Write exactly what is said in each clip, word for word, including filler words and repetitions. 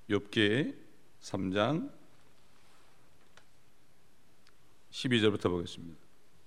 욥기 삼 장 십이 절부터 보겠습니다.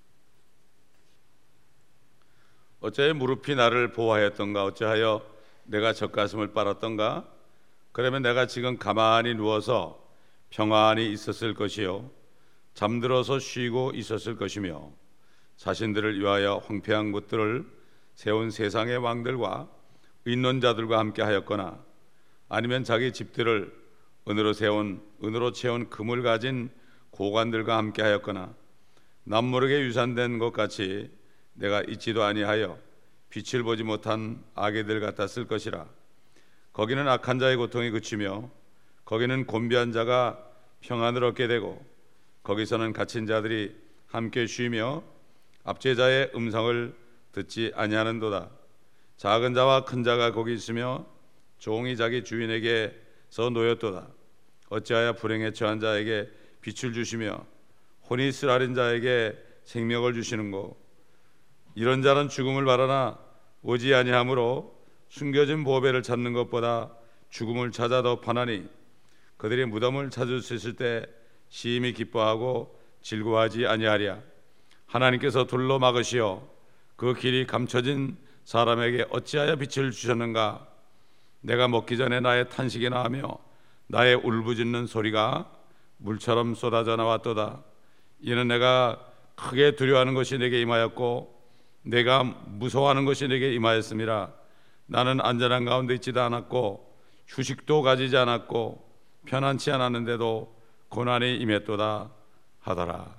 어찌하여 무릎이 나를 보호하였던가? 어찌하여 내가 젖가슴을 빨았던가? 그러면 내가 지금 가만히 누워서 평안히 있었을 것이요 잠들어서 쉬고 있었을 것이며, 자신들을 위하여 황폐한 곳들을 세운 세상의 왕들과 인론자들과 함께 하였거나, 아니면 자기 집들을 은으로 세운 은으로 채운 금을 가진 고관들과 함께 하였거나, 남모르게 유산된 것 같이 내가 있지도 아니하여 빛을 보지 못한 아기들 같았을 것이라. 거기는 악한 자의 고통이 그치며, 거기는 곤비한 자가 평안을 얻게 되고, 거기서는 갇힌 자들이 함께 쉬며 압제자의 음성을 듣지 아니하는도다. 작은 자와 큰 자가 거기 있으며 종이 자기 주인에게서 놓였도다. 어찌하여 불행에 처한 자에게 빛을 주시며 혼이 쓰라린 자에게 생명을 주시는고? 이런 자는 죽음을 바라나 오지 아니하므로 숨겨진 보배를 찾는 것보다 죽음을 찾아 더 편하니, 그들이 무덤을 찾을 수 있을 때 심히 기뻐하고 즐거워하지 아니하랴. 하나님께서 둘러 막으시어 그 길이 감춰진 사람에게 어찌하여 빛을 주셨는가? 내가 먹기 전에 나의 탄식이 나하며 나의 울부짖는 소리가 물처럼 쏟아져 나왔도다. 이는 내가 크게 두려워하는 것이 내게 임하였고 내가 무서워하는 것이 내게 임하였음이라. 나는 안전한 가운데 있지도 않았고 휴식도 가지지 않았고 편안치 않았는데도 고난이 임했도다 하더라.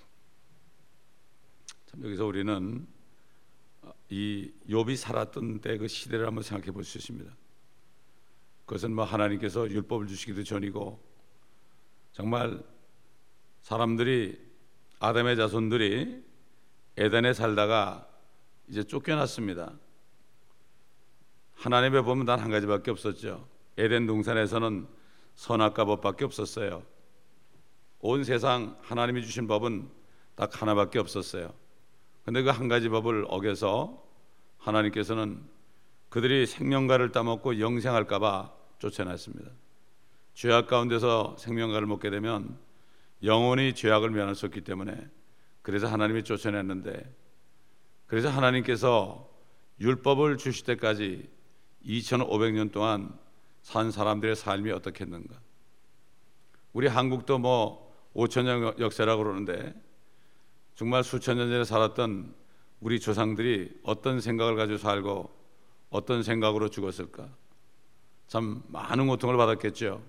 참, 여기서 우리는 이 욥이 살았던 때 그 시대를 한번 생각해 볼 수 있습니다. 그것은 뭐 하나님께서 율법을 주시기도 전이고, 정말 사람들이, 아담의 자손들이 에덴에 살다가 이제 쫓겨났습니다. 하나님의 법은 단 한 가지밖에 없었죠. 에덴 동산에서는 선악과 법밖에 없었어요. 온 세상 하나님이 주신 법은 딱 하나밖에 없었어요. 그런데 그 한 가지 법을 어겨서 하나님께서는 그들이 생명과를 따먹고 영생할까 봐 쫓아냈습니다. 죄악 가운데서 생명과를 먹게 되면 영원히 죄악을 면할 수 없기 때문에, 그래서 하나님이 쫓아냈는데, 그래서 하나님께서 율법을 주실 때까지 이천오백 년 동안 산 사람들의 삶이 어떻겠는가? 우리 한국도 뭐 오천 년 역사라고 그러는데, 정말 수천 년 전에 살았던 우리 조상들이 어떤 생각을 가지고 살고 어떤 생각으로 죽었을까? 참 많은 고통을 받았겠죠.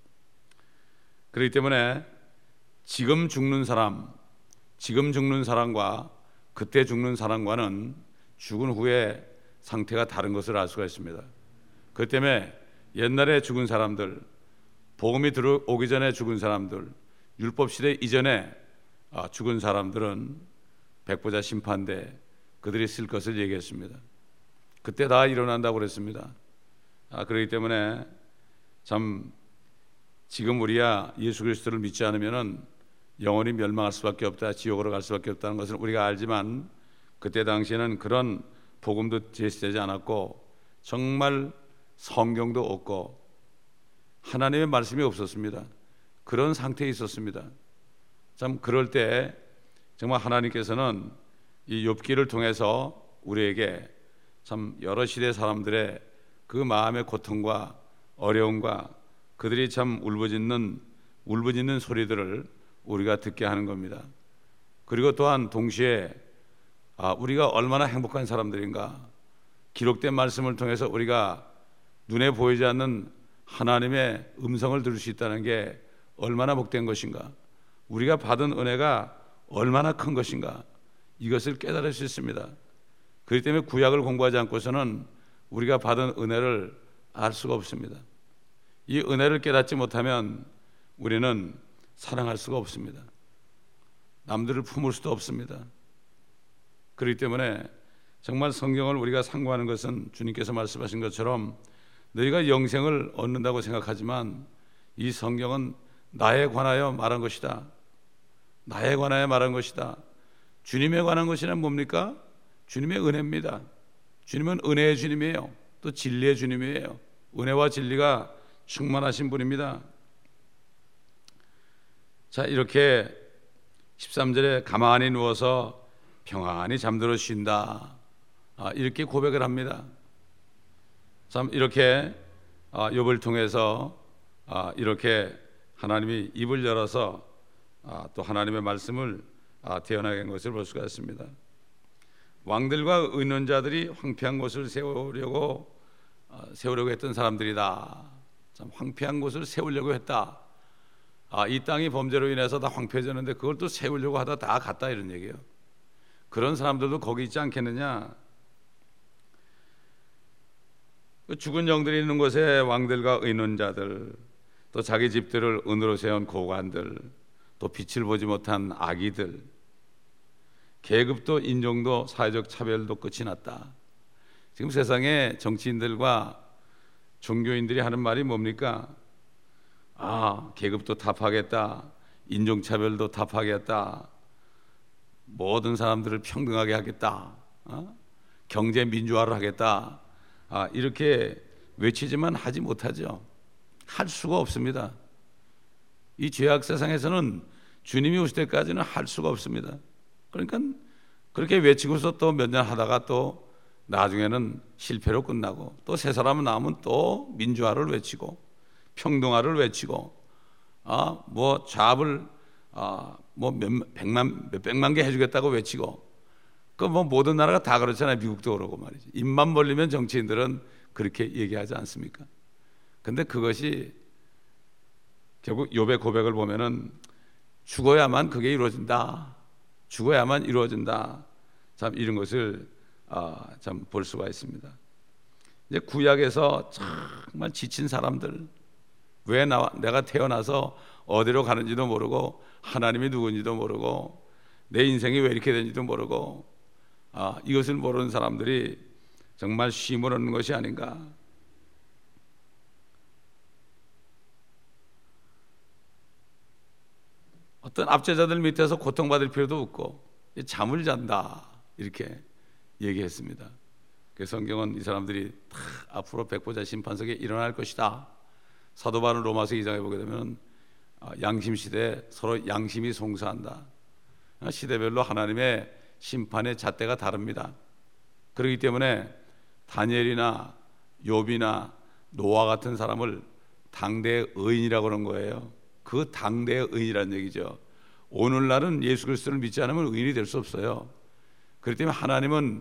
그렇기 때문에 지금 죽는 사람, 지금 죽는 사람과 그때 죽는 사람과는 죽은 후에 상태가 다른 것을 알 수가 있습니다. 그렇기 때문에 옛날에 죽은 사람들, 복음이 들어오기 전에 죽은 사람들, 율법 시대 이전에 죽은 사람들은 백보자 심판대 그들이 쓸 것을 얘기했습니다. 그때 다 일어난다고 그랬습니다. 아, 그렇기 때문에 참 지금 우리야 예수 그리스도를 믿지 않으면은 영원히 멸망할 수밖에 없다, 지옥으로 갈 수밖에 없다는 것을 우리가 알지만, 그때 당시에는 그런 복음도 제시되지 않았고 정말 성경도 없고 하나님의 말씀이 없었습니다. 그런 상태에 있었습니다. 참 그럴 때 정말 하나님께서는 이 욥기를 통해서 우리에게 참 여러 시대 사람들의 그 마음의 고통과 어려움과 그들이 참 울부짖는 울부짖는 소리들을 우리가 듣게 하는 겁니다. 그리고 또한 동시에 아, 우리가 얼마나 행복한 사람들인가, 기록된 말씀을 통해서 우리가 눈에 보이지 않는 하나님의 음성을 들을 수 있다는 게 얼마나 복된 것인가, 우리가 받은 은혜가 얼마나 큰 것인가, 이것을 깨달을 수 있습니다. 그렇기 때문에 구약을 공부하지 않고서는 우리가 받은 은혜를 알 수가 없습니다. 이 은혜를 깨닫지 못하면 우리는 사랑할 수가 없습니다. 남들을 품을 수도 없습니다. 그렇기 때문에 정말 성경을 우리가 상고하는 것은 주님께서 말씀하신 것처럼 너희가 영생을 얻는다고 생각하지만 이 성경은 나에 관하여 말한 것이다. 나에 관하여 말한 것이다. 주님에 관한 것이란 뭡니까? 주님의 은혜입니다. 주님은 은혜의 주님이에요. 또 진리의 주님이에요. 은혜와 진리가 충만하신 분입니다. 자, 이렇게 십삼 절에 가만히 누워서 평안히 잠들어 쉰다, 아, 이렇게 고백을 합니다. 참 이렇게 아, 욥을 통해서 아, 이렇게 하나님이 입을 열어서 아, 또 하나님의 말씀을 아, 태어나게 한 것을 볼 수가 있습니다. 왕들과 의논자들이 황폐한 곳을 세우려고 아, 세우려고 했던 사람들이다. 참 황폐한 곳을 세우려고 했다. 아, 이 땅이 범죄로 인해서 다 황폐해졌는데 그걸 또 세우려고 하다 다 갔다, 이런 얘기예요. 그런 사람들도 거기 있지 않겠느냐. 그 죽은 영들이 있는 곳에 왕들과 의논자들, 또 자기 집들을 은으로 세운 고관들, 또 빛을 보지 못한 아기들, 계급도 인종도 사회적 차별도 끝이 났다. 지금 세상에 정치인들과 종교인들이 하는 말이 뭡니까? 아, 계급도 타파하겠다, 인종차별도 타파하겠다, 모든 사람들을 평등하게 하겠다, 어? 경제 민주화를 하겠다, 아, 이렇게 외치지만 하지 못하죠. 할 수가 없습니다. 이 죄악 세상에서는 주님이 오실 때까지는 할 수가 없습니다. 그러니까 그렇게 외치고서 또 몇 년 하다가 또 나중에는 실패로 끝나고, 또 새 사람은 나오면 또 민주화를 외치고 평등화를 외치고, 아, 뭐 잡을 아, 뭐 몇 백만 몇 백만 개 해주겠다고 외치고, 그 뭐 모든 나라가 다 그렇잖아요. 미국도 그러고 말이죠. 입만 벌리면 정치인들은 그렇게 얘기하지 않습니까? 근데 그것이 결국 욥의 고백을 보면은 죽어야만 그게 이루어진다, 죽어야만 이루어진다, 참 이런 것을 아, 참 볼 수가 있습니다. 이제 구약에서 정말 지친 사람들, 왜 나, 내가 태어나서 어디로 가는지도 모르고 하나님이 누군지도 모르고 내 인생이 왜 이렇게 된지도 모르고, 아, 이것을 모르는 사람들이 정말 쉼을 얻는 것이 아닌가. 어떤 압제자들 밑에서 고통받을 필요도 없고 잠을 잔다, 이렇게 얘기했습니다. 그 성경은 이 사람들이 다 앞으로 백보자 심판석에 일어날 것이다. 사도 바울 로마서 이 장에 보게 되면 양심 시대에 서로 양심이 송사한다. 시대별로 하나님의 심판의 잣대가 다릅니다. 그렇기 때문에 다니엘이나 욥이나 노아 같은 사람을 당대의 의인이라고 그런 거예요. 그 당대의 의인이라는 얘기죠. 오늘날은 예수 그리스도를 믿지 않으면 의인이 될 수 없어요. 그렇기 때문에 하나님은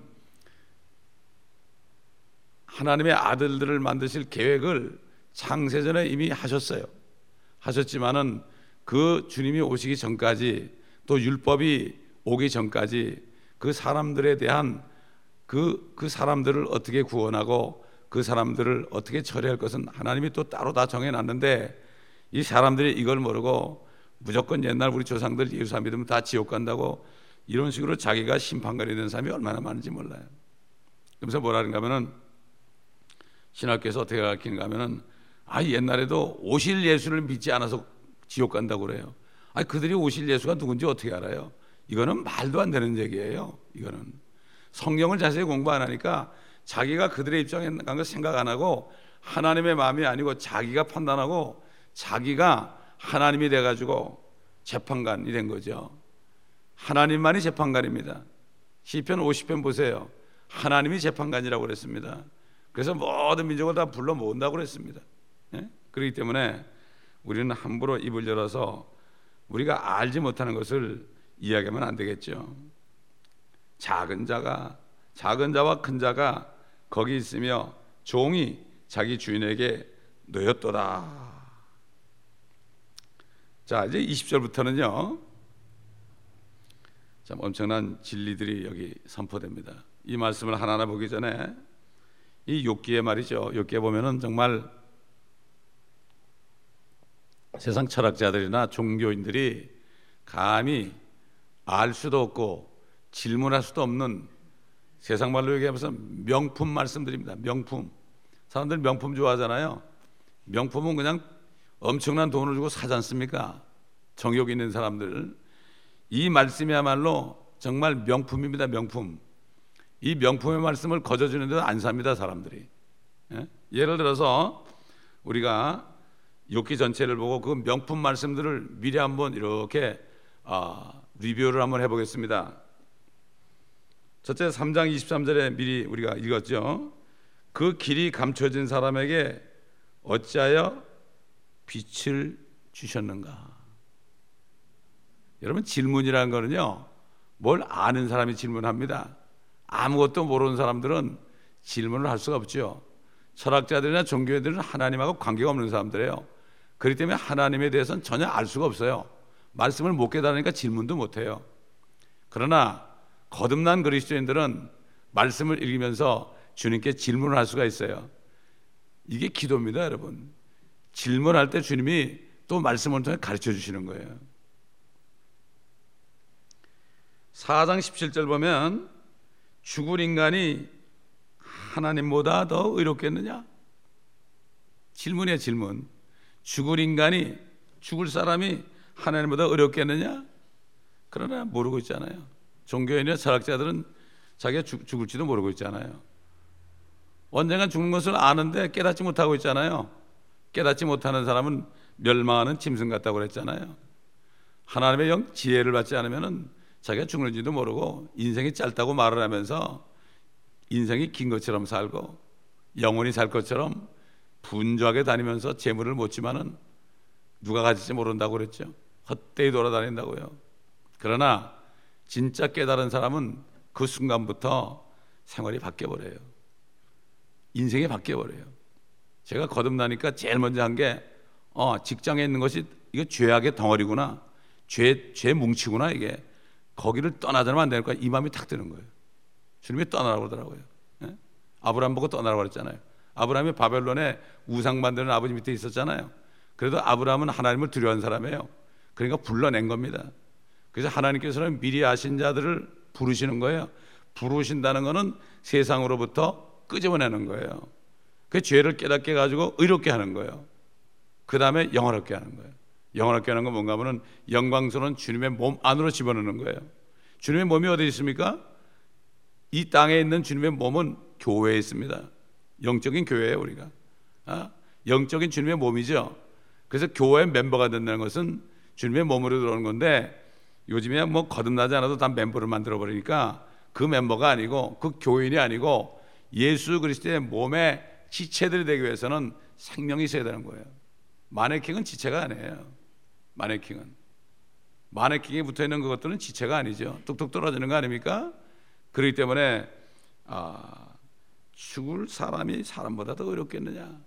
하나님의 아들들을 만드실 계획을 창세전에 이미 하셨어요. 하셨지만은 그 주님이 오시기 전까지, 또 율법이 오기 전까지 그 사람들에 대한 그, 그 사람들을 어떻게 구원하고 그 사람들을 어떻게 처리할 것은 하나님이 또 따로 다 정해놨는데, 이 사람들이 이걸 모르고 무조건 옛날 우리 조상들 예수 안 믿으면 다 지옥 간다고 이런 식으로 자기가 심판관이 된 사람이 얼마나 많은지 몰라요. 그래서 뭐라 그런가 하면은, 신학교에서 어떻게 가르치는가 하면은, 아, 옛날에도 오실 예수를 믿지 않아서 지옥 간다고 그래요. 아, 그들이 오실 예수가 누군지 어떻게 알아요? 이거는 말도 안 되는 얘기예요. 이거는 성경을 자세히 공부 안 하니까 자기가 그들의 입장에 간 거 생각 안 하고 하나님의 마음이 아니고 자기가 판단하고 자기가 하나님이 돼가지고 재판관이 된 거죠. 하나님만이 재판관입니다. 시편 오십 편 보세요. 하나님이 재판관이라고 그랬습니다. 그래서 모든 민족을 다 불러 모은다고 그랬습니다. 예? 그렇기 때문에 우리는 함부로 입을 열어서 우리가 알지 못하는 것을 이야기하면 안 되겠죠. 작은 자가 작은 자와 큰 자가 거기 있으며 종이 자기 주인에게 놓였도다. 자, 이제 이십 절부터는요, 참 엄청난 진리들이 여기 선포됩니다. 이 말씀을 하나하나 보기 전에 이 욥기에 말이죠, 욥기에 보면은 정말 세상 철학자들이나 종교인들이 감히 알 수도 없고 질문할 수도 없는, 세상 말로 얘기하면서 명품 말씀드립니다. 명품. 사람들 명품 좋아하잖아요. 명품은 그냥 엄청난 돈을 주고 사지 않습니까? 정욕 있는 사람들. 이 말씀이야말로 정말 명품입니다. 명품. 이 명품의 말씀을 거저주는데도 안 삽니다, 사람들이. 예? 예를 들어서 우리가 욥기 전체를 보고 그 명품 말씀들을 미리 한번 이렇게 아, 리뷰를 한번 해보겠습니다. 첫째 삼 장 이십삼 절에 미리 우리가 읽었죠. 그 길이 감춰진 사람에게 어찌하여 빛을 주셨는가. 여러분, 질문이라는 거는요, 뭘 아는 사람이 질문합니다. 아무것도 모르는 사람들은 질문을 할 수가 없죠. 철학자들이나 종교인들은 하나님하고 관계가 없는 사람들이에요. 그렇기 때문에 하나님에 대해서는 전혀 알 수가 없어요. 말씀을 못 깨달으니까 질문도 못해요. 그러나 거듭난 그리스도인들은 말씀을 읽으면서 주님께 질문을 할 수가 있어요. 이게 기도입니다, 여러분. 질문할 때 주님이 또 말씀을 통해 가르쳐 주시는 거예요. 사 장 십칠 절 보면 죽을 인간이 하나님보다 더 의롭겠느냐? 질문이에요, 질문. 죽을 인간이, 죽을 사람이 하나님보다 의롭겠느냐? 그러나 모르고 있잖아요. 종교인이나 철학자들은 자기가 죽, 죽을지도 모르고 있잖아요. 언젠간 죽는 것을 아는데 깨닫지 못하고 있잖아요. 깨닫지 못하는 사람은 멸망하는 짐승 같다고 그랬잖아요. 하나님의 영 지혜를 받지 않으면 자기가 죽는지도 모르고 인생이 짧다고 말을 하면서 인생이 긴 것처럼 살고 영원히 살 것처럼 분주하게 다니면서 재물을 못 지만은 누가 가질지 모른다고 그랬죠. 헛되이 돌아다닌다고요. 그러나 진짜 깨달은 사람은 그 순간부터 생활이 바뀌어버려요. 인생이 바뀌어버려요. 제가 거듭나니까 제일 먼저 한 게 어, 직장에 있는 것이 이거 죄악의 덩어리구나, 죄, 죄 뭉치구나, 이게 거기를 떠나자면 안 되니까 이 마음이 탁 드는 거예요. 주님이 떠나라고 그러더라고요. 예? 아브라함 보고 떠나라고 그랬잖아요. 아브라함이 바벨론에 우상 만드는 아버지 밑에 있었잖아요. 그래도 아브라함은 하나님을 두려워하는 사람이에요. 그러니까 불러낸 겁니다. 그래서 하나님께서는 미리 아신 자들을 부르시는 거예요. 부르신다는 것은 세상으로부터 끄집어내는 거예요. 그 죄를 깨닫게 가지고 의롭게 하는 거예요. 그 다음에 영원롭게 하는 거예요. 영원롭게 하는 건 뭔가 하면 영광스러운 주님의 몸 안으로 집어넣는 거예요. 주님의 몸이 어디 있습니까? 이 땅에 있는 주님의 몸은 교회에 있습니다. 영적인 교회예요, 우리가. 아? 영적인 주님의 몸이죠. 그래서 교회의 멤버가 된다는 것은 주님의 몸으로 들어오는 건데, 요즘에 뭐 거듭나지 않아도 다 멤버를 만들어 버리니까 그 멤버가 아니고 그 교인이 아니고 예수 그리스도의 몸의 지체들이 되기 위해서는 생명이 있어야 되는 거예요. 마네킹은 지체가 아니에요. 마네킹은 마네킹에 붙어있는 그것들은 지체가 아니죠. 뚝뚝 떨어지는 거 아닙니까? 그렇기 때문에 아, 죽을 사람이 사람보다 더 어렵겠느냐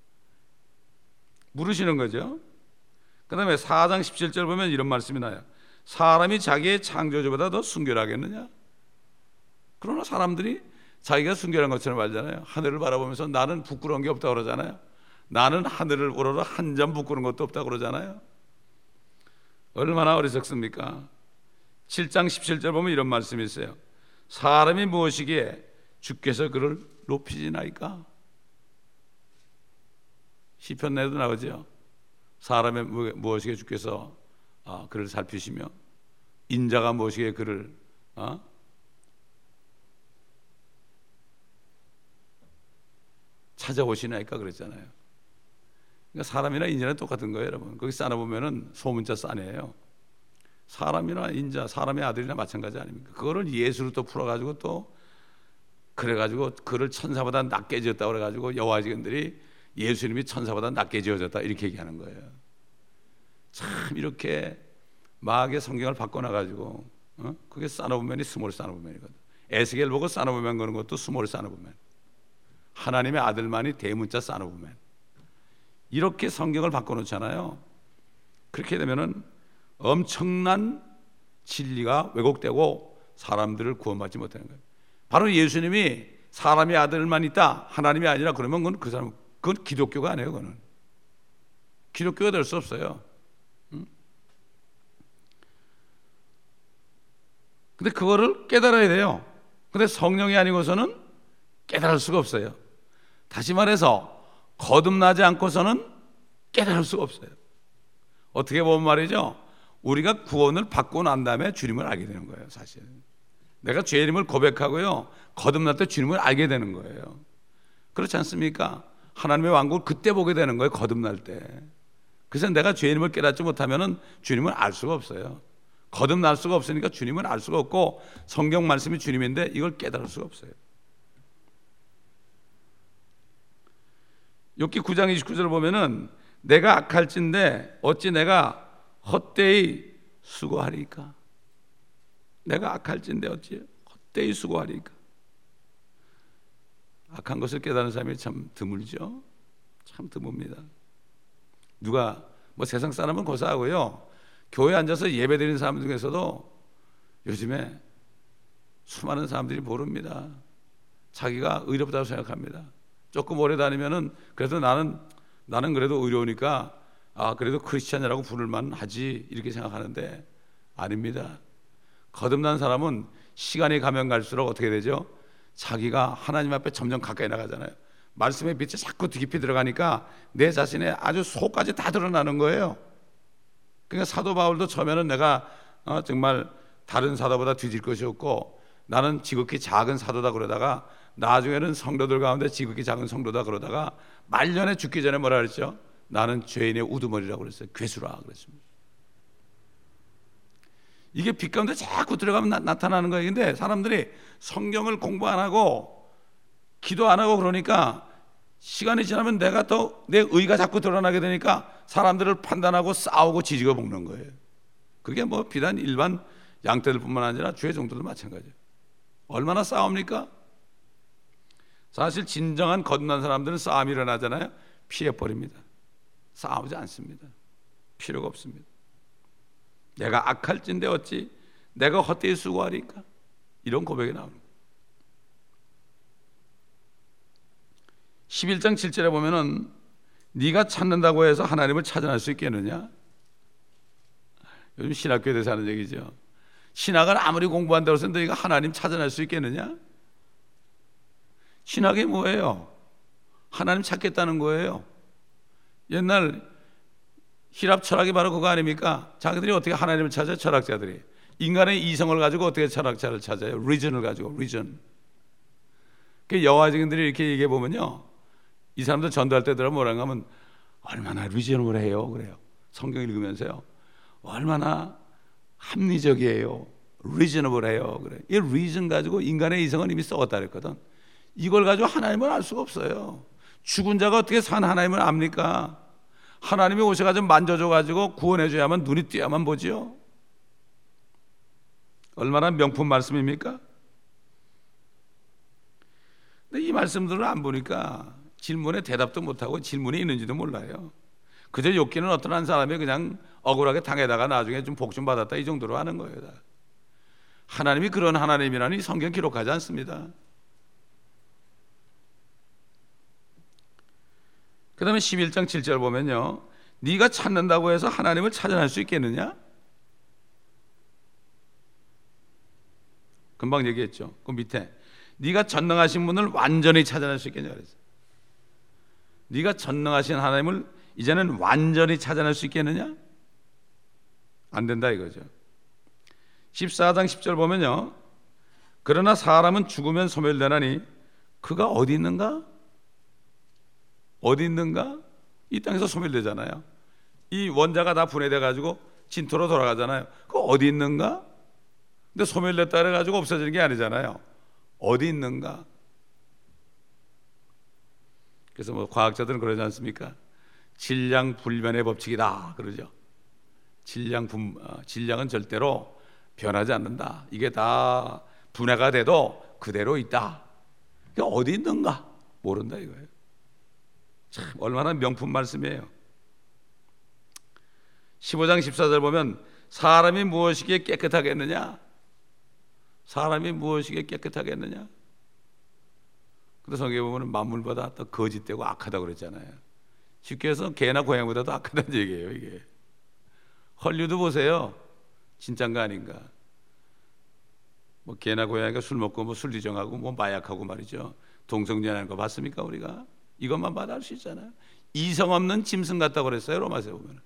물으시는 거죠. 그 다음에 사 장 십칠 절 보면 이런 말씀이 나요. 사람이 자기의 창조주보다 더 순결하겠느냐? 그러나 사람들이 자기가 순결한 것처럼 말잖아요. 하늘을 바라보면서 나는 부끄러운 게 없다고 그러잖아요. 나는 하늘을 우러러 한 점 부끄러운 것도 없다고 그러잖아요. 얼마나 어리석습니까? 칠 장 십칠 절 보면 이런 말씀이 있어요. 사람이 무엇이기에 주께서 그를 높이시나이까? 시편 내도 나오죠. 사람의 무엇이기에 주께서 아, 그를 살피시며 인자가 무엇이기에 그를 어? 찾아오시나이까 그랬잖아요. 그러니까 사람이나 인자는 똑같은 거예요, 여러분. 거기 쌓아보면은 소문자 싸네요. 사람이나 인자, 사람의 아들이나 마찬가지 아닙니까? 그거를 예수로 또 풀어가지고 또 그래가지고 그를 천사보다 낮게 지었다고 그래가지고 여호와 증인들이 예수님이 천사보다 낮게 지어졌다 이렇게 얘기하는 거예요. 참 이렇게 마귀의 성경을 바꿔놔가지고 어? 그게 싸노보면이 스몰 싸노보면이거든. 에스겔 보고 싸노보면 그런 것도 스몰 싸노보면. 하나님의 아들만이 대문자 싸노보면. 이렇게 성경을 바꿔놓잖아요. 그렇게 되면은 엄청난 진리가 왜곡되고 사람들을 구원받지 못하는 거예요. 바로 예수님이 사람의 아들만 있다, 하나님이 아니라 그러면 그건 그 사람 그건 기독교가 아니에요. 그거는 기독교가 될 수 없어요. 응? 근데 그거를 깨달아야 돼요. 근데 성령이 아니고서는 깨달을 수가 없어요. 다시 말해서 거듭나지 않고서는 깨달을 수가 없어요. 어떻게 보면 말이죠, 우리가 구원을 받고 난 다음에 주님을 알게 되는 거예요. 사실 내가 죄인임을 고백하고요, 거듭날 때 주님을 알게 되는 거예요. 그렇지 않습니까? 하나님의 왕국을 그때 보게 되는 거예요. 거듭날 때. 그래서 내가 죄인임을 깨닫지 못하면은 주님을 알 수가 없어요. 거듭날 수가 없으니까 주님을 알 수가 없고, 성경 말씀이 주님인데 이걸 깨달을 수가 없어요. 욥기 구 장 이십구 절을 보면은 내가 악할진대 어찌 내가 헛되이 수고하리까? 내가 악할진대 어찌 헛되이 수고하리까? 악한 것을 깨달은 사람이 참 드물죠. 참 드뭅니다. 누가 뭐 세상 사람은 고사하고요, 교회에 앉아서 예배 드리는 사람 중에서도 요즘에 수많은 사람들이 모릅니다. 자기가 의롭다고 생각합니다. 조금 오래 다니면은 그래도 나는 나는 그래도 의로우니까 아 그래도 크리스찬이라고 부를만 하지 이렇게 생각하는데 아닙니다. 거듭난 사람은 시간이 가면 갈수록 어떻게 되죠? 자기가 하나님 앞에 점점 가까이 나가잖아요. 말씀의 빛이 자꾸 깊이 들어가니까 내 자신의 아주 속까지 다 드러나는 거예요. 그러니까 사도 바울도 처음에는 내가 어, 정말 다른 사도보다 뒤질 것이 없고 나는 지극히 작은 사도다 그러다가 나중에는 성도들 가운데 지극히 작은 성도다 그러다가 말년에 죽기 전에 뭐라 그랬죠? 나는 죄인의 우두머리라고 그랬어요. 괴수라 그랬습니다. 이게 빛 가운데 자꾸 들어가면 나, 나타나는 거예요. 근데 사람들이 성경을 공부 안 하고 기도 안 하고 그러니까 시간이 지나면 내가 또 내 의가 자꾸 드러나게 되니까 사람들을 판단하고 싸우고 지지고 볶는 거예요. 그게 뭐 비단 일반 양떼들뿐만 아니라 주의 종들도 마찬가지예요. 얼마나 싸웁니까? 사실 진정한 거듭난 사람들은 싸움이 일어나잖아요. 피해버립니다. 싸우지 않습니다. 필요가 없습니다. 내가 악할진대 어찌 내가 헛되이 수고하리까? 이런 고백이 나옵니다. 십일 장 칠 절에 보면은 네가 찾는다고 해서 하나님을 찾아낼 수 있겠느냐? 요즘 신학교에서 하는 얘기죠. 신학을 아무리 공부한다고 해서 너희가 하나님 찾아낼 수 있겠느냐? 신학이 뭐예요? 하나님 찾겠다는 거예요. 옛날 히랍 철학이 바로 그거 아닙니까? 자기들이 어떻게 하나님을 찾아요? 철학자들이 인간의 이성을 가지고 어떻게 철학자를 찾아요? 리전을 가지고 리전. 그 여호와 증인들이 이렇게 얘기해 보면요, 이 사람들 전도할 때 들어보면 뭐라고 하면 얼마나 리전을 해요 그래요. 성경 읽으면서요, 얼마나 합리적이에요, 리저너블해요 그래. 이 리전 가지고 인간의 이성은 이미 썩었다 그랬거든. 이걸 가지고 하나님을 알 수가 없어요. 죽은 자가 어떻게 산 하나님을 압니까? 하나님이 오셔가지고 만져줘가지고 구원해줘야만 눈이 띄어야만 보지요. 얼마나 명품 말씀입니까? 근데 이 말씀들을 안 보니까 질문에 대답도 못하고 질문이 있는지도 몰라요. 그저 욥기는 어떤 한 사람이 그냥 억울하게 당해다가 나중에 좀 복 좀 받았다 이 정도로 하는 거예요. 하나님이 그런 하나님이라니 성경 기록하지 않습니다. 그 다음에 십일 장 칠 절 보면요, 네가 찾는다고 해서 하나님을 찾아낼 수 있겠느냐? 금방 얘기했죠. 그 밑에 네가 전능하신 분을 완전히 찾아낼 수 있겠냐 그랬어요. 네가 전능하신 하나님을 이제는 완전히 찾아낼 수 있겠느냐? 안 된다 이거죠. 십사 장 십 절 보면요, 그러나 사람은 죽으면 소멸되나니 그가 어디 있는가? 어디 있는가? 이 땅에서 소멸되잖아요. 이 원자가 다 분해돼 가지고 진토로 돌아가잖아요. 그 어디 있는가? 근데 소멸됐다 그래 가지고 없어지는 게 아니잖아요. 어디 있는가? 그래서 뭐 과학자들은 그러지 않습니까? 질량 불변의 법칙이다 그러죠. 질량 분, 어, 질량은 절대로 변하지 않는다. 이게 다 분해가 돼도 그대로 있다. 그게 어디 있는가? 모른다 이거예요. 참 얼마나 명품 말씀이에요. 십오 장 십사 절 보면 사람이 무엇이기에 깨끗하겠느냐? 사람이 무엇이기에 깨끗하겠느냐? 근데 성경에 보면 만물보다 더 거짓되고 악하다고 그랬잖아요. 쉽게 해서 개나 고양이보다 더 악하다는 얘기예요. 이게 헐리우드 보세요. 진짠가 아닌가? 뭐 개나 고양이가 술 먹고 뭐 술리정하고 뭐 마약하고 말이죠. 동성연애하는 거 봤습니까 우리가? 이것만 봐도 알 수 있잖아요. 이성 없는 짐승 같다고 그랬어요. 로마서에 보면.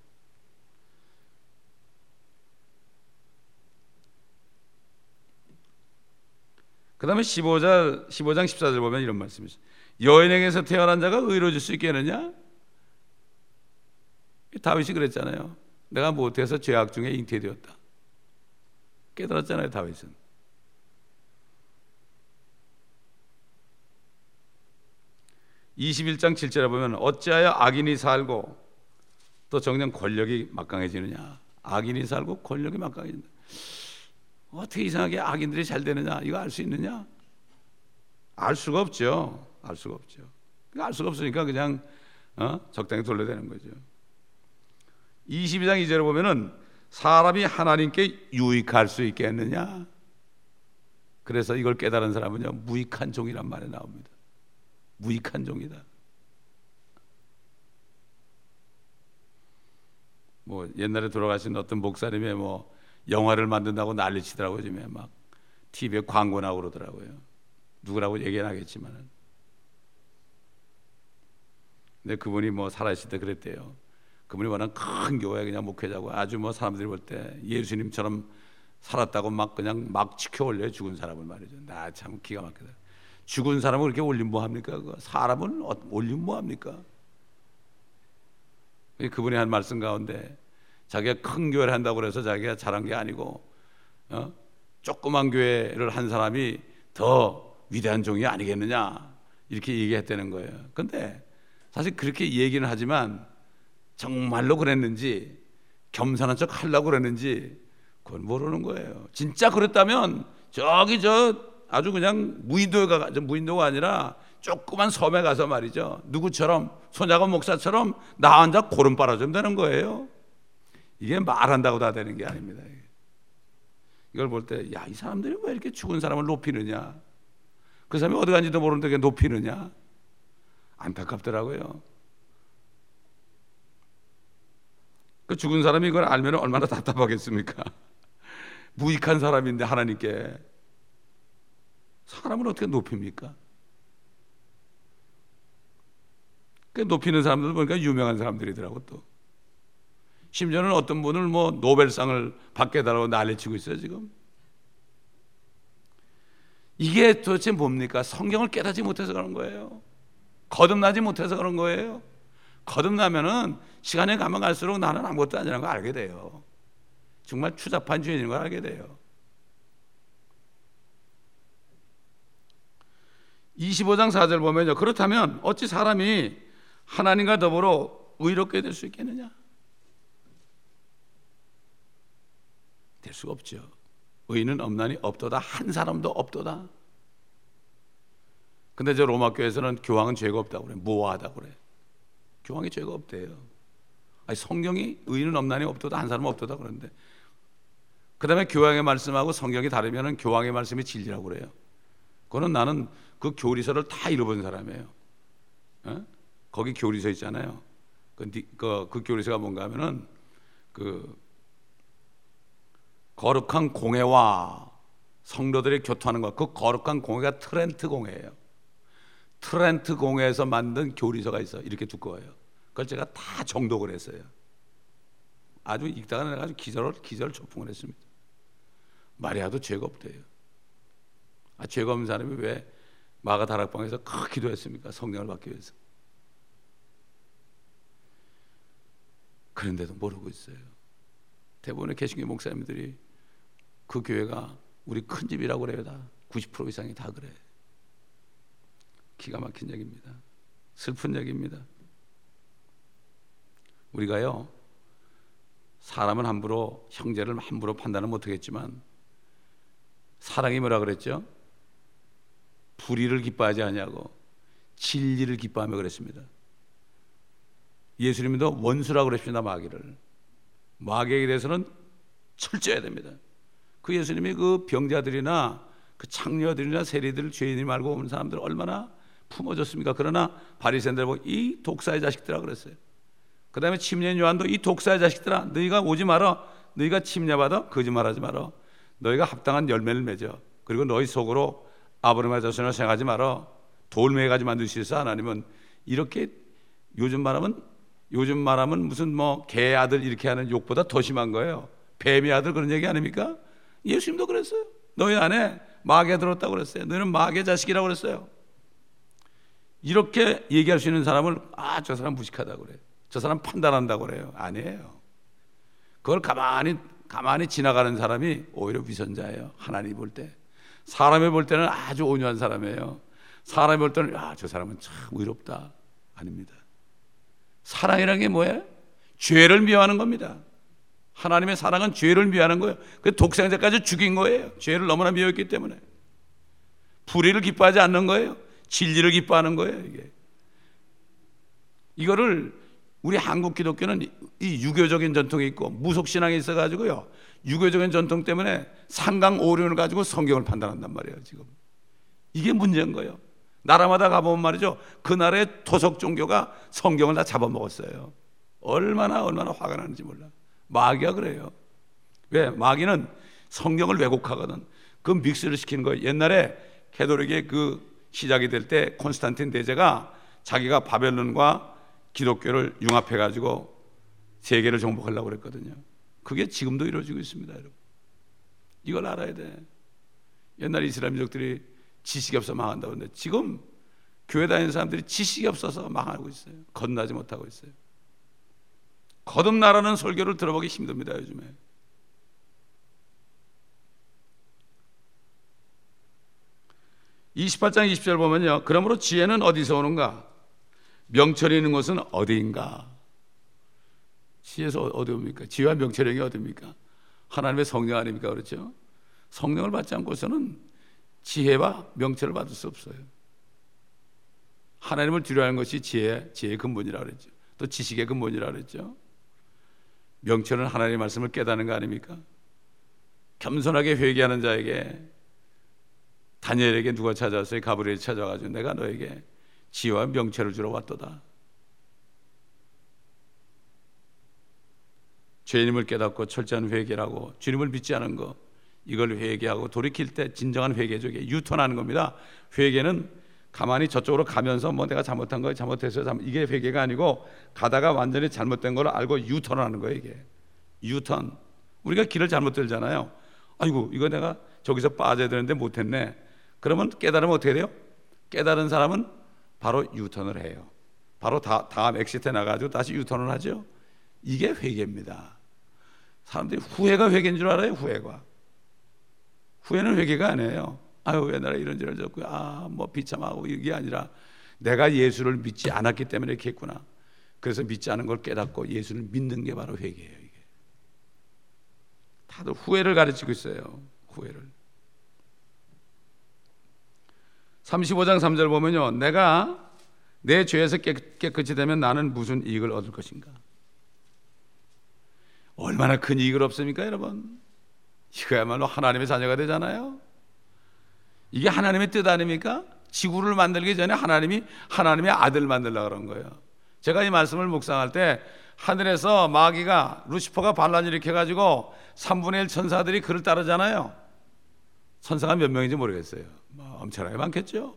그 다음에 십오 장 십사 절 보면 이런 말씀이 있어요. 여인에게서 태어난 자가 의로워질 수 있겠느냐? 다윗이 그랬잖아요. 내가 못해서 죄악 중에 잉태되었다. 깨달았잖아요, 다윗은. 이십일 장 칠 절에 보면 어찌하여 악인이 살고 또 정녕 권력이 막강해지느냐. 악인이 살고 권력이 막강해진다. 어떻게 이상하게 악인들이 잘 되느냐, 이거 알 수 있느냐? 알 수가 없죠. 알 수가 없죠. 알 수가 없으니까 그냥 어? 적당히 돌려대는 거죠. 이십이 장 이 절에 보면은 사람이 하나님께 유익할 수 있겠느냐. 그래서 이걸 깨달은 사람은요, 무익한 종이란 말이 나옵니다. 무익한 종이다. 뭐 옛날에 돌아가신 어떤 목사님의 뭐 영화를 만든다고 난리치더라고요. 요즘에 막 티비에 광고 나오고 그러더라고요. 누구라고 얘기는 하겠지만은. 근데 그분이 뭐 살아있을 때 그랬대요. 그분이 워낙 큰 교회 그냥 목회자고 아주 뭐 사람들이 볼 때 예수님처럼 살았다고 막 그냥 막 지켜 올려요. 죽은 사람을 말이죠. 나 참 기가 막히다. 죽은 사람을 그렇게 올리면 뭐합니까? 사람은 올리면 뭐합니까? 그분이 한 말씀 가운데 자기가 큰 교회를 한다고 해서 자기가 잘한 게 아니고 어? 조그만 교회를 한 사람이 더 위대한 종이 아니겠느냐 이렇게 얘기했다는 거예요. 그런데 사실 그렇게 얘기는 하지만 정말로 그랬는지 겸손한 척 하려고 그랬는지 그건 모르는 거예요. 진짜 그랬다면 저기 저 아주 그냥 무인도가 무인도가 아니라 조그만 섬에 가서 말이죠. 누구처럼 손자건 목사처럼 나 혼자 고름 빨아주면 되는 거예요. 이게 말한다고 다 되는 게 아닙니다. 이걸 볼 때 야, 이 사람들이 왜 이렇게 죽은 사람을 높이느냐? 그 사람이 어디 간지도 모르는데 왜 높이느냐? 안타깝더라고요. 그 죽은 사람이 이걸 알면 얼마나 답답하겠습니까? 무익한 사람인데 하나님께 사람을 어떻게 높입니까? 그 높이는 사람들 보니까 유명한 사람들이더라고. 또 심지어는 어떤 분을 뭐 노벨상을 받게 해달라고 난리치고 있어요 지금. 이게 도대체 뭡니까? 성경을 깨닫지 못해서 그런 거예요. 거듭나지 못해서 그런 거예요. 거듭나면은 시간이 가면 갈수록 나는 아무것도 아니라는 걸 알게 돼요. 정말 추잡한 죄인인 걸 알게 돼요. 이십오 장 사 절 보면요, 그렇다면 어찌 사람이 하나님과 더불어 의롭게 될 수 있겠느냐? 될 수가 없죠. 의인은 없나니 없도다. 한 사람도 없도다. 근데 저 로마 교회에서는 교황은 죄가 없다고 그래. 무화하다고 그래. 교황이 죄가 없대요. 아니, 성경이 의인은 없나니 없도다. 한 사람은 없도다 그러는데, 그 다음에 교황의 말씀하고 성경이 다르면은 교황의 말씀이 진리라고 그래요. 그거는 나는 그 교리서를 다 읽어본 사람이에요. 어? 거기 교리서 있잖아요. 그, 그, 그 교리서가 뭔가 하면은 그 거룩한 공회와 성도들이 교토하는 것, 그 거룩한 공회가 트렌트 공회예요. 트렌트 공회에서 만든 교리서가 있어. 이렇게 두꺼워요. 그걸 제가 다 정독을 했어요. 아주 읽다가 내가 아주 기절, 기절초풍을 했습니다. 마리아도 죄가 없대요. 아, 죄가 없는 사람이 왜 마가 다락방에서 크 기도했습니까? 성령을 받기 위해서. 그런데도 모르고 있어요. 대부분의 개신교 목사님들이 그 교회가 우리 큰 집이라고 그래요. 다 구십 퍼센트 이상이 다 그래. 기가 막힌 얘기입니다. 슬픈 얘기입니다. 우리가요, 사람은 함부로, 형제를 함부로 판단은 못하겠지만 사랑이 뭐라 그랬죠? 불의를 기뻐하지 아니하고 진리를 기뻐하며 그랬습니다. 예수님도 원수라고 그랬습니다. 마귀를. 마귀에 대해서는 철저해야 됩니다. 그 예수님이 그 병자들이나 그 창녀들이나 세리들, 죄인이 말고 오는 사람들 얼마나 품어줬습니까? 그러나 바리새인들 보고 이 독사의 자식들아 그랬어요. 그 다음에 침례인 요한도 이 독사의 자식들아, 너희가 오지 마라. 너희가 침례받아 거짓말하지 마라. 너희가 합당한 열매를 맺어. 그리고 너희 속으로 아브라함의 자손을 생각하지 마라. 돌멩이까지 만드시겠어 하나님은. 이렇게 요즘 말하면 요즘 말하면 무슨 뭐 개 아들 이렇게 하는 욕보다 더 심한 거예요. 뱀의 아들 그런 얘기 아닙니까? 예수님도 그랬어요. 너희 안에 마귀가 들었다고 그랬어요. 너희는 마귀의 자식이라고 그랬어요. 이렇게 얘기할 수 있는 사람을 아, 저 사람 무식하다고 그래. 저 사람 판단한다고 그래요. 아니에요. 그걸 가만히 가만히 지나가는 사람이 오히려 위선자예요. 하나님이 볼 때. 사람이 볼 때는 아주 온유한 사람이에요. 사람이 볼 때는 야, 저 사람은 참 의롭다. 아닙니다. 사랑이라는 게 뭐예요? 죄를 미워하는 겁니다. 하나님의 사랑은 죄를 미워하는 거예요. 그 독생자까지 죽인 거예요. 죄를 너무나 미워했기 때문에. 불의를 기뻐하지 않는 거예요. 진리를 기뻐하는 거예요. 이게 이거를 우리 한국 기독교는 이 유교적인 전통이 있고 무속신앙이 있어가지고요, 유교적인 전통 때문에 상강오륜을 가지고 성경을 판단한단 말이에요. 지금 이게 문제인 거예요. 나라마다 가보면 말이죠, 그 나라의 토속 종교가 성경을 다 잡아먹었어요. 얼마나 얼마나 화가 나는지 몰라. 마귀가 그래요. 왜? 마귀는 성경을 왜곡하거든. 그 믹스를 시키는 거예요. 옛날에 캐톨릭의 그 시작이 될 때 콘스탄틴 대제가 자기가 바벨론과 기독교를 융합해가지고 세계를 정복하려고 그랬거든요. 그게 지금도 이루어지고 있습니다, 여러분. 이걸 알아야 돼. 옛날 이스라엘 민족들이 지식이 없어 망한다고 했는데 지금 교회 다니는 사람들이 지식이 없어서 망하고 있어요. 거듭나지 못하고 있어요. 거듭나라는 설교를 들어보기 힘듭니다, 요즘에. 이십팔 장 이십 절 보면요, 그러므로 지혜는 어디서 오는가? 명철이 있는 곳은 어디인가? 지혜에서 어디 옵니까? 지혜와 명철이 어디입니까? 하나님의 성령 아닙니까? 그렇죠? 성령을 받지 않고서는 지혜와 명철을 받을 수 없어요. 하나님을 두려워하는 것이 지혜, 지혜의 근본이라고 그랬죠. 또 지식의 근본이라고 그랬죠. 명철은 하나님의 말씀을 깨닫는 거 아닙니까? 겸손하게 회개하는 자에게, 다니엘에게 누가 찾아왔어요? 가브리엘이 찾아와가지고 내가 너에게 지혜와 명철을 주러 왔도다. 죄인임을 깨닫고 철저한 회개를 하고 주님을 믿지 않은 거, 이걸 회개하고 돌이킬 때 진정한 회개죠. 유턴하는 겁니다. 회개는 가만히 저쪽으로 가면서 뭐 내가 잘못한 거 잘못했어요, 잘못, 이게 회개가 아니고 가다가 완전히 잘못된 걸 알고 유턴하는 거예요. 이게 유턴. 우리가 길을 잘못 들잖아요. 아이고 이거 내가 저기서 빠져야 되는데 못했네. 그러면 깨달으면 어떻게 돼요? 깨달은 사람은 바로 유턴을 해요. 바로 다, 다음 엑시트에 나가지고 다시 유턴을 하죠. 이게 회개입니다. 사람들이 후회가 회개인 줄 알아요. 후회가. 후회는 회개가 아니에요. 아유 옛날에 이런 일을 졌고요, 아뭐 비참하고, 이게 아니라 내가 예수를 믿지 않았기 때문에 이렇게 했구나. 그래서 믿지 않은 걸 깨닫고 예수를 믿는 게 바로 회개예요. 이게 다들 후회를 가르치고 있어요. 후회를. 삼십오 장 삼 절 보면요, 내가 내 죄에서 깨끗이 되면 나는 무슨 이익을 얻을 것인가? 얼마나 큰 이익을 얻습니까, 여러분? 이거야말로 하나님의 자녀가 되잖아요. 이게 하나님의 뜻 아닙니까? 지구를 만들기 전에 하나님이 하나님의 아들 만들려고 그런 거예요. 제가 이 말씀을 묵상할 때 하늘에서 마귀가, 루시퍼가 반란 일으켜가지고 삼분의 일 천사들이 그를 따르잖아요. 천사가 몇 명인지 모르겠어요. 뭐 엄청나게 많겠죠.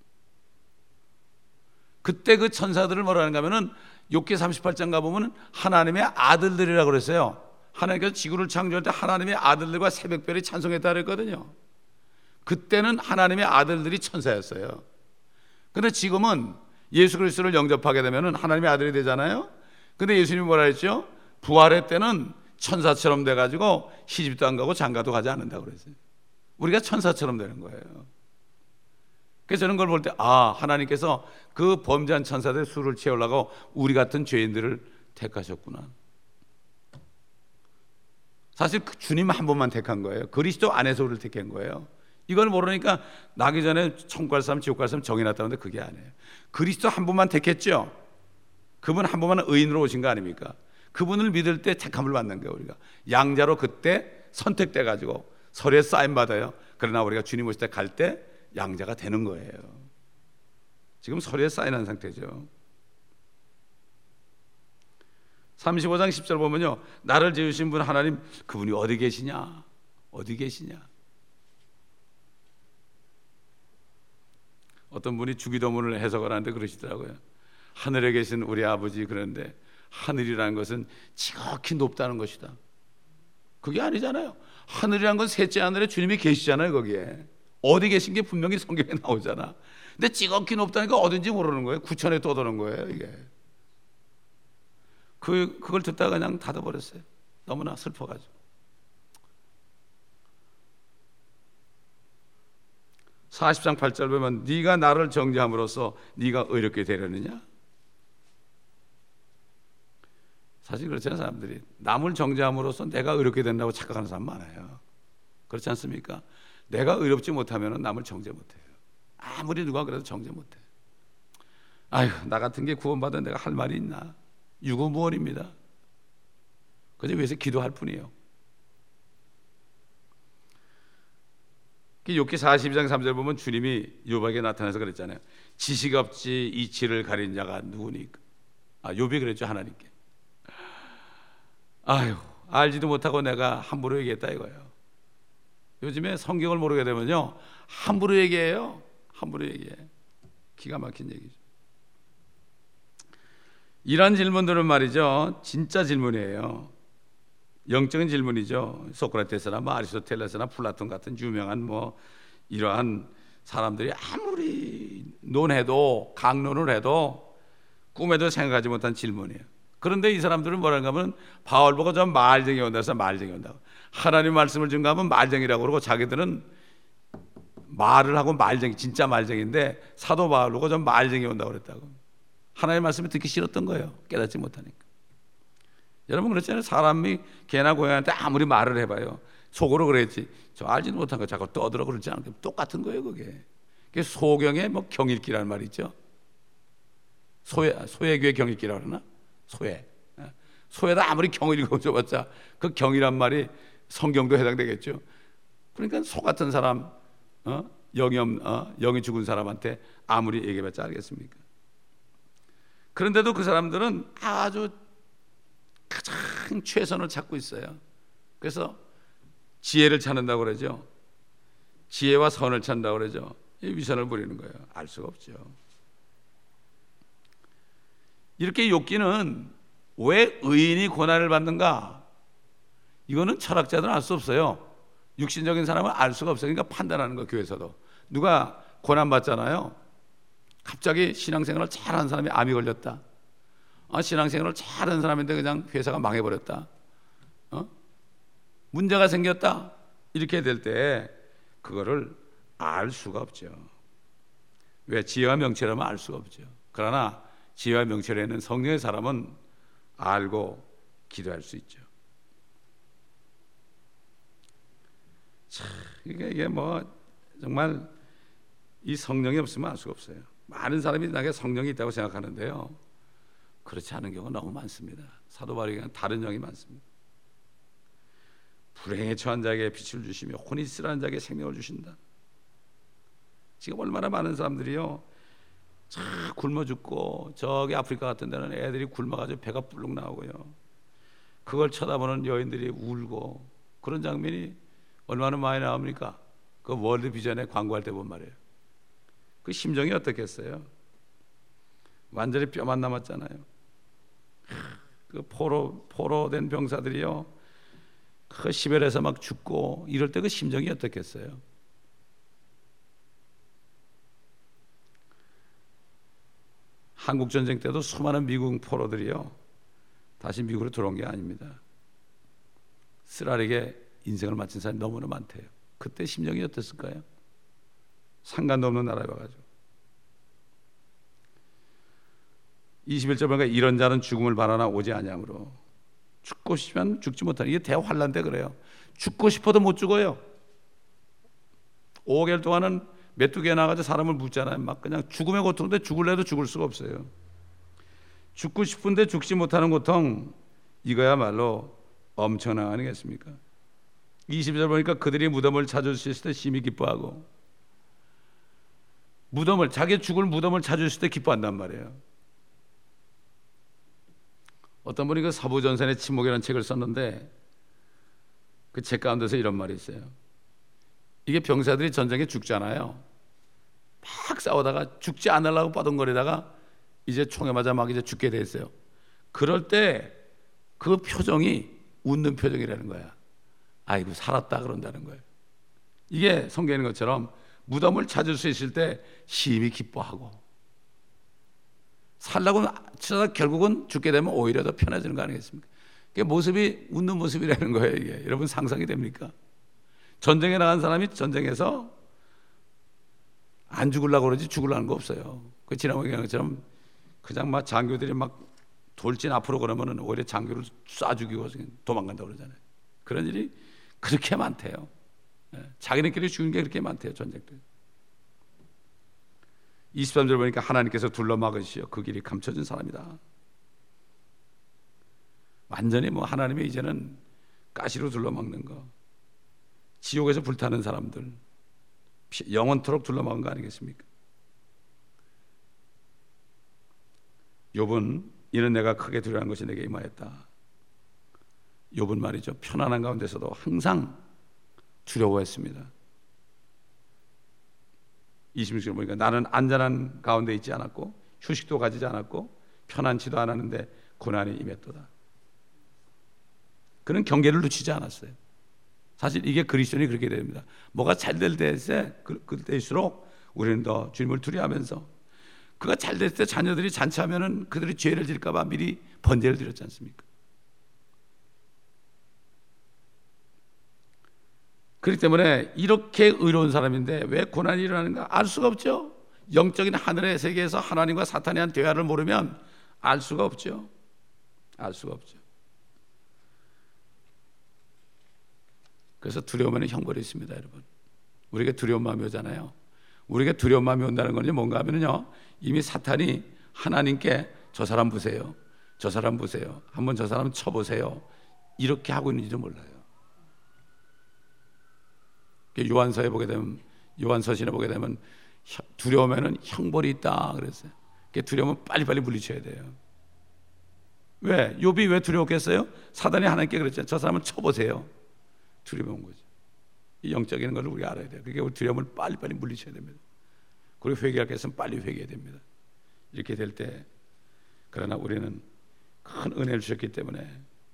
그때 그 천사들을 뭐라 하는가 하면은 욥기 삼십팔 장 가보면 하나님의 아들들이라고 그랬어요. 하나님께서 지구를 창조할 때 하나님의 아들들과 새벽별이 찬송했다 그랬거든요. 그때는 하나님의 아들들이 천사였어요. 그런데 지금은 예수 그리스도를 영접하게 되면 하나님의 아들이 되잖아요. 근데 예수님이 뭐라 했죠? 부활의 때는 천사처럼 돼가지고 시집도 안 가고 장가도 가지 않는다고 그랬어요. 우리가 천사처럼 되는 거예요. 그래서 저는 그걸 볼 때, 아, 하나님께서 그 범죄한 천사들의 수를 채우려고 우리 같은 죄인들을 택하셨구나. 사실 주님 한 번만 택한 거예요. 그리스도 안에서 우리를 택한 거예요. 이걸 모르니까 나기 전에 천국 갈 사람 지옥 갈 사람 정해놨다는데 그게 아니에요. 그리스도 한 번만 택했죠. 그분 한 번만 의인으로 오신 거 아닙니까? 그분을 믿을 때 택함을 받는 거예요. 우리가 양자로 그때 선택돼 가지고 서류에 사인 받아요. 그러나 우리가 주님 오실 때 갈 때 양자가 되는 거예요. 지금 서류에 사인한 상태죠. 삼십오 장 십 절 보면요, 나를 지으신 분 하나님, 그분이 어디 계시냐? 어디 계시냐? 어떤 분이 주기도문을 해석을 하는데 그러시더라고요. 하늘에 계신 우리 아버지, 그런데 하늘이라는 것은 지극히 높다는 것이다. 그게 아니잖아요. 하늘이라는 건 셋째 하늘에 주님이 계시잖아요. 거기에 어디 계신 게 분명히 성경에 나오잖아. 근데 지극히 높다니까 어딘지 모르는 거예요. 구천에 떠도는 거예요. 이게 그 그걸 듣다가 그냥 닫아버렸어요. 너무나 슬퍼가지고. 사십 장 팔 절 보면 네가 나를 정죄함으로써 네가 의롭게 되려느냐? 사실 그렇잖아요. 사람들이 남을 정죄함으로써 내가 의롭게 된다고 착각하는 사람 많아요. 그렇지 않습니까? 내가 의롭지 못하면 남을 정죄 못해요. 아무리 누가 그래도 정죄 못해. 아휴, 나 같은 게 구원받은 내가 할 말이 있나? 유구무원입니다. 그저 위해서 기도할 뿐이에요. 욥기 사십이 장 삼 절 보면 주님이 욥에게 나타나서 그랬잖아요. 지식 없지 이치를 가린 자가 누구니까? 아, 욥이 그랬죠, 하나님께. 아유, 알지도 못하고 내가 함부로 얘기했다 이거예요. 요즘에 성경을 모르게 되면요, 함부로 얘기해요. 함부로 얘기해. 기가 막힌 얘기죠. 이런 질문들은 말이죠, 진짜 질문이에요. 영적인 질문이죠. 소크라테스나 뭐 아리스토텔레스나 플라톤 같은 유명한 뭐 이러한 사람들이 아무리 논해도 강론을 해도 꿈에도 생각하지 못한 질문이에요. 그런데 이 사람들은 뭐라는가 하면 바울 보고 저 말쟁이 온다 해서 말쟁이 온다고, 하나님 말씀을 준가 하면 말쟁이라고 그러고, 자기들은 말을 하고 말쟁이, 진짜 말쟁이인데 사도 바울 보고 저 말쟁이 온다고 그랬다고. 하나님 말씀을 듣기 싫었던 거예요. 깨닫지 못하니까. 여러분 그렇잖아요. 사람이 개나 고양이한테 아무리 말을 해봐요, 속으로 그랬지 저 알지도 못한 거 자꾸 떠들어 그러지 않아요. 똑같은 거예요. 그게 그게 소경의 뭐 경읽기라는 말이 있죠. 소외, 소외교의 경읽기라고 그러나? 소외. 소외다 아무리 경을 읽어줘봤자 그 경이란 말이 성경도 해당되겠죠. 그러니까 소 같은 사람, 어? 영이, 없, 어? 영이 죽은 사람한테 아무리 얘기해봤자 알겠습니까? 그런데도 그 사람들은 아주 가장 최선을 찾고 있어요. 그래서 지혜를 찾는다고 그러죠. 지혜와 선을 찾는다고 그러죠. 이 위선을 부리는 거예요. 알 수가 없죠. 이렇게 욥기는 왜 의인이 고난을 받는가? 이거는 철학자들은 알 수 없어요. 육신적인 사람은 알 수가 없어요. 그러니까 판단하는 거. 교회에서도 누가 고난 받잖아요. 갑자기 신앙생활을 잘하는 사람이 암이 걸렸다. 아, 신앙생활을 잘하는 사람인데 그냥 회사가 망해버렸다. 어? 문제가 생겼다. 이렇게 될 때 그거를 알 수가 없죠. 왜? 지혜와 명철하면 알 수가 없죠. 그러나 지혜와 명철에 있는 성령의 사람은 알고 기도할 수 있죠. 참, 이게, 이게 뭐 정말 이 성령이 없으면 알 수가 없어요. 많은 사람이 나에게 성령이 있다고 생각하는데요, 그렇지 않은 경우가 너무 많습니다. 사도 바울에게는 다른 영이 많습니다. 불행에 처한 자에게 빛을 주시며 혼이 쓰라는 자에게 생명을 주신다. 지금 얼마나 많은 사람들이요, 자 굶어 죽고, 저기 아프리카 같은 데는 애들이 굶어가지고 배가 불룩 나오고요, 그걸 쳐다보는 여인들이 울고, 그런 장면이 얼마나 많이 나옵니까? 그 월드 비전에 광고할 때 본 말이에요. 그 심정이 어떻겠어요? 완전히 뼈만 남았잖아요. 그 포로 포로된 병사들이요, 그 시벨에서 막 죽고 이럴 때 그 심정이 어떻겠어요? 한국 전쟁 때도 수많은 미국 포로들이요 다시 미국으로 들어온 게 아닙니다. 쓰라리게 인생을 마친 사람이 너무나 많대요. 그때 심정이 어땠을까요? 상관도 없는 나라에 와가지고. 이십일 절 보니까 이런 자는 죽음을 바라나 오지 아니하므로, 죽고 싶으면 죽지 못하는, 이게 대환란 때 그래요. 죽고 싶어도 못 죽어요. 오 개월 동안은 메뚜기에 나가서 사람을 묻잖아요. 막 그냥 죽음의 고통인데 죽을래도 죽을 수가 없어요. 죽고 싶은데 죽지 못하는 고통, 이거야말로 엄청난 거 아니겠습니까? 이십 절 보니까 그들이 무덤을 찾을 수 있을 때 심히 기뻐하고, 무덤을, 자기 죽을 무덤을 찾을 수 있을 때 기뻐한단 말이에요. 어떤 분이 그 사부전선의 침묵이라는 책을 썼는데 그 책 가운데서 이런 말이 있어요. 이게 병사들이 전쟁에 죽잖아요. 막 싸우다가 죽지 않으려고 뻐덩거리다가 이제 총에 맞아 막 이제 죽게 됐어요. 그럴 때 그 표정이 웃는 표정이라는 거야. 아이고 살았다 그런다는 거예요. 이게 성경에 있는 것처럼 무덤을 찾을 수 있을 때 심히 기뻐하고, 살라고 치다 결국은 죽게 되면 오히려 더 편해지는 거 아니겠습니까? 그게 모습이 웃는 모습이라는 거예요. 이게 여러분 상상이 됩니까? 전쟁에 나간 사람이 전쟁에서 안 죽으려고 그러지 죽으려는 거 없어요. 그 지난번에 것처럼 그냥 막 장교들이 막 돌진 앞으로 그러면은 오히려 장교를 쏴 죽이고 도망간다고 그러잖아요. 그런 일이 그렇게 많대요. 자기네끼리 죽는 게 그렇게 많대요. 전쟁 때. 이십삼 절 보니까 하나님께서 둘러막으시어 그 길이 감춰진 사람이다. 완전히 뭐 하나님의 이제는 가시로 둘러막는 거, 지옥에서 불타는 사람들 영원토록 둘러막은 거 아니겠습니까? 욥은 이는 내가 크게 두려워하는 것이 내게 임하였다. 욥은 말이죠, 편안한 가운데서도 항상 두려워했습니다. 이십육 절 보니까 나는 안전한 가운데 있지 않았고 휴식도 가지지 않았고 편안치도 않았는데 고난이 임했도다. 그는 경계를 놓치지 않았어요. 사실 이게 그리스도인이 그렇게 됩니다. 뭐가 잘 될 때일수록 그때일수록 우리는 더 주님을 두려워하면서, 그가 잘 될 때 자녀들이 잔치하면은 그들이 죄를 질까 봐 미리 번제를 드렸지 않습니까? 그렇기 때문에 이렇게 의로운 사람인데 왜 고난이 일어나는가 알 수가 없죠. 영적인 하늘의 세계에서 하나님과 사탄이 한 대화를 모르면 알 수가 없죠. 알 수가 없죠. 그래서 두려움에는 형벌이 있습니다, 여러분. 우리가 두려운 마음이 오잖아요. 우리가 두려운 마음이 온다는 건 뭔가 하면요, 이미 사탄이 하나님께 저 사람 보세요, 저 사람 보세요, 한번 저 사람 쳐보세요, 이렇게 하고 있는지도 몰라요. 요한서에 보게 되면, 요한서신에 보게 되면 두려움에는 형벌이 있다 그랬어요. 두려움은 빨리빨리 물리쳐야 돼요. 왜? 욥이 왜 두려웠겠어요? 사단이 하나님께 그랬잖아요. 저 사람을 쳐보세요. 두려움이 온 거죠. 이 영적인 걸 우리가 알아야 돼요. 그러니까 우리 두려움을 빨리빨리 물리쳐야 됩니다. 그리고 회개할 게 있으면 빨리 회개해야 됩니다. 이렇게 될 때, 그러나 우리는 큰 은혜를 주셨기 때문에,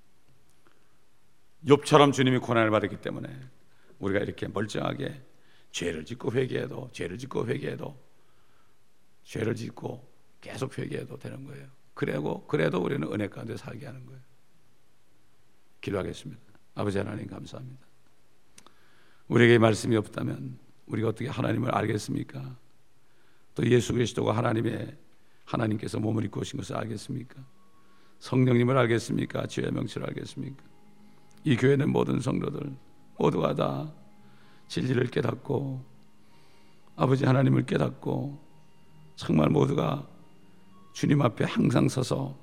욥처럼 주님이 고난을 받았기 때문에 우리가 이렇게 멀쩡하게 죄를 짓고 회개해도 죄를 짓고 회개해도 죄를 짓고 계속 회개해도 되는 거예요. 그래도 그래도 우리는 은혜 가운데 살게 하는 거예요. 기도하겠습니다. 아버지 하나님 감사합니다. 우리에게 말씀이 없다면 우리가 어떻게 하나님을 알겠습니까? 또 예수 그리스도가 하나님의 하나님께서 몸을 입고 오신 것을 알겠습니까? 성령님을 알겠습니까? 주의 명체를 알겠습니까? 이 교회는 모든 성도들 모두가 다 진리를 깨닫고 아버지 하나님을 깨닫고 정말 모두가 주님 앞에 항상 서서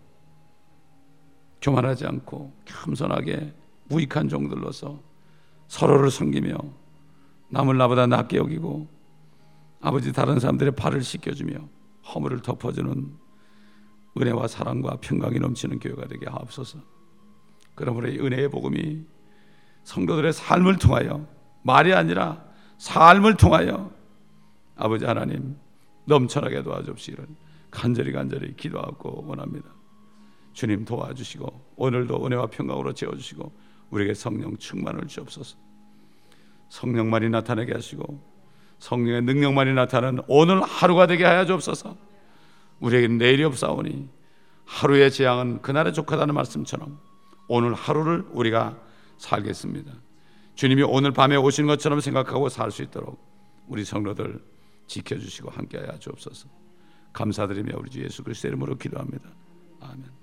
교만하지 않고 겸손하게 무익한 종들로서 서로를 섬기며 남을 나보다 낫게 여기고 아버지 다른 사람들의 발을 씻겨주며 허물을 덮어주는 은혜와 사랑과 평강이 넘치는 교회가 되게 하옵소서. 그러므로 이 은혜의 복음이 성도들의 삶을 통하여, 말이 아니라 삶을 통하여 아버지 하나님 넘쳐나게 도와주시기를 간절히 간절히 기도하고 원합니다. 주님 도와주시고 오늘도 은혜와 평강으로 채워주시고 우리에게 성령 충만을 주옵소서. 성령만이 나타나게 하시고 성령의 능력만이 나타나는 오늘 하루가 되게 하여 주옵소서. 우리에게는 내일이 없사오니 하루의 재앙은 그날에 족하다는 말씀처럼 오늘 하루를 우리가 살겠습니다. 주님이 오늘 밤에 오신 것처럼 생각하고 살 수 있도록 우리 성도들 지켜주시고 함께하여 주옵소서. 감사드리며 우리 주 예수 그리스도의 이름으로 기도합니다. 아멘.